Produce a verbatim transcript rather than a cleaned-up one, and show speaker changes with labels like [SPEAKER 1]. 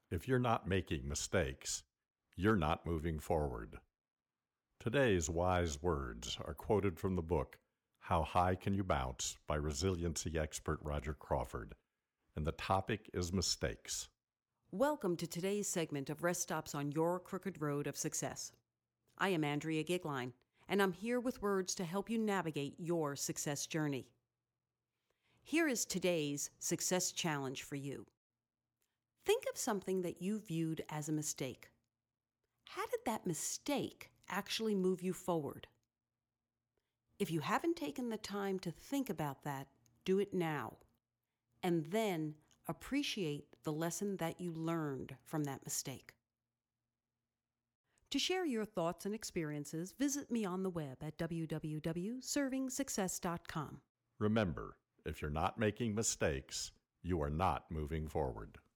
[SPEAKER 1] If you're not making mistakes, you're not moving forward. Today's wise words are quoted from the book, How High Can You Bounce by resiliency expert Roger Crawford, and the topic is mistakes.
[SPEAKER 2] Welcome to today's segment of Rest Stops on Your Crooked Road of Success. I am Andrea Gigline, and I'm here with words to help you navigate your success journey. Here is today's success challenge for you. Think of something that you viewed as a mistake. How did that mistake actually move you forward? If you haven't taken the time to think about that, do it now. And then appreciate the lesson that you learned from that mistake. To share your thoughts and experiences, visit me on the web at w w w dot serving success dot com.
[SPEAKER 1] Remember, if you're not making mistakes, you are not moving forward.